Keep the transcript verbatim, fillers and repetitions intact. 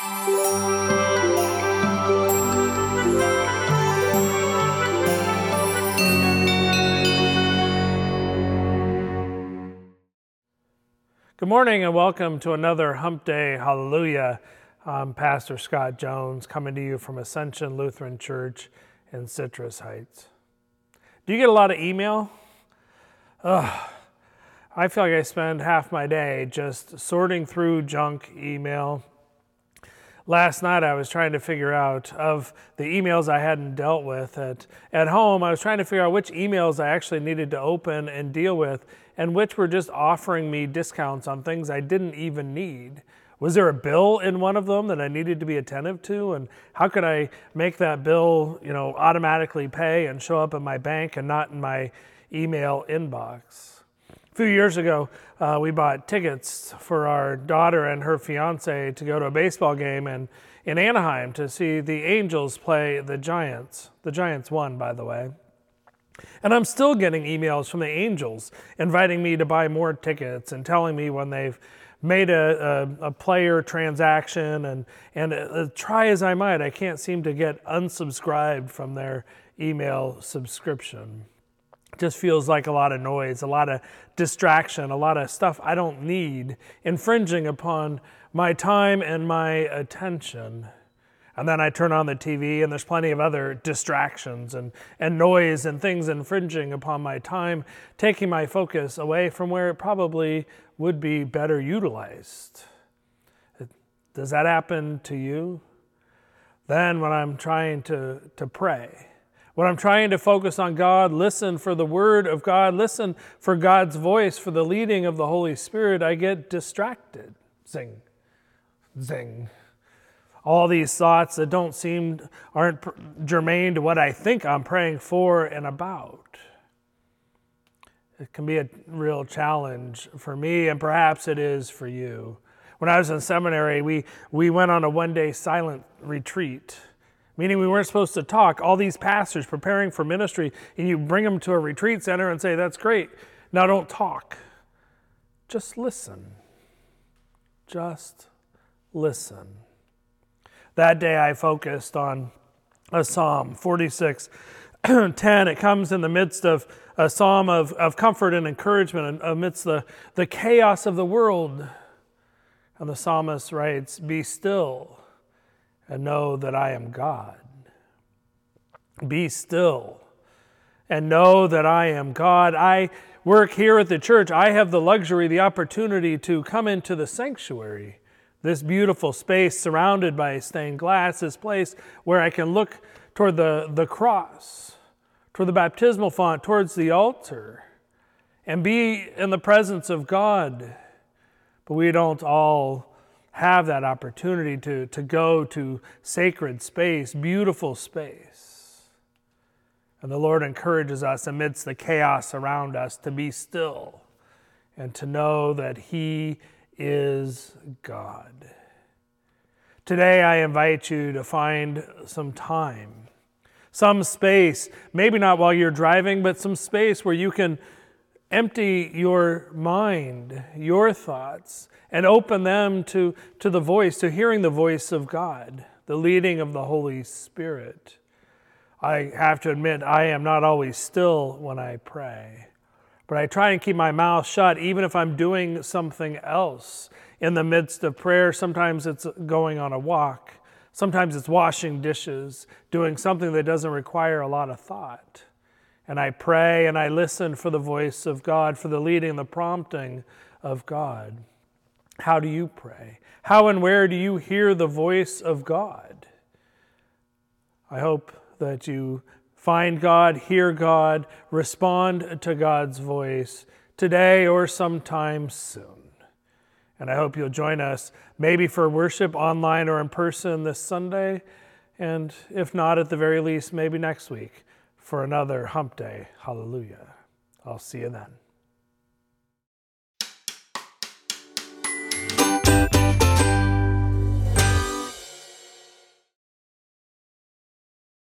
Good morning and welcome to another Hump Day Hallelujah. I'm Pastor Scott Jones coming to you from Ascension Lutheran Church in Citrus Heights. Do you get a lot of email? Ugh. I feel like I spend half my day just sorting through junk email. Last night I was trying to figure out, of the emails I hadn't dealt with at, at home, I was trying to figure out which emails I actually needed to open and deal with and which were just offering me discounts on things I didn't even need. Was there a bill in one of them that I needed to be attentive to? And how could I make that bill, you know, automatically pay and show up in my bank and not in my email inbox? A few years ago, uh, we bought tickets for our daughter and her fiance to go to a baseball game in, in Anaheim to see the Angels play the Giants. The Giants won, by the way. And I'm still getting emails from the Angels inviting me to buy more tickets and telling me when they've made a, a, a player transaction. And, and uh, try as I might, I can't seem to get unsubscribed from their email subscription. It just feels like a lot of noise, a lot of distraction, a lot of stuff I don't need, infringing upon my time and my attention. And then I turn on the T V and there's plenty of other distractions and, and noise and things infringing upon my time, taking my focus away from where it probably would be better utilized. Does that happen to you? Then when I'm trying to, to pray, when I'm trying to focus on God, listen for the word of God, listen for God's voice, for the leading of the Holy Spirit, I get distracted. Zing, zing. All these thoughts that don't seem, aren't germane to what I think I'm praying for and about. It can be a real challenge for me, and perhaps it is for you. When I was in seminary, we, we went on a one-day silent retreat, meaning we weren't supposed to talk. All these pastors preparing for ministry, and you bring them to a retreat center and say, that's great, now don't talk. Just listen. Just listen. That day I focused on a Psalm, forty-six ten. It comes in the midst of a psalm of, of comfort and encouragement amidst the, the chaos of the world. And the psalmist writes, "Be still and know that I am God." Be still and know that I am God. I work here at the church. I have the luxury, the opportunity to come into the sanctuary, this beautiful space surrounded by stained glass, this place where I can look toward the, the cross, toward the baptismal font, towards the altar, and be in the presence of God. But we don't all have that opportunity to, to go to sacred space, beautiful space. And the Lord encourages us amidst the chaos around us to be still and to know that He is God. Today I invite you to find some time, some space, maybe not while you're driving, but some space where you can empty your mind, your thoughts, and open them to, to the voice, to hearing the voice of God, the leading of the Holy Spirit. I have to admit, I am not always still when I pray. But I try and keep my mouth shut even if I'm doing something else in the midst of prayer. Sometimes it's going on a walk. Sometimes it's washing dishes, doing something that doesn't require a lot of thought. And I pray and I listen for the voice of God, for the leading, the prompting of God. How do you pray? How and where do you hear the voice of God? I hope that you find God, hear God, respond to God's voice today or sometime soon. And I hope you'll join us maybe for worship online or in person this Sunday, and if not, at the very least, maybe next week for another Hump Day. Hallelujah. I'll see you then.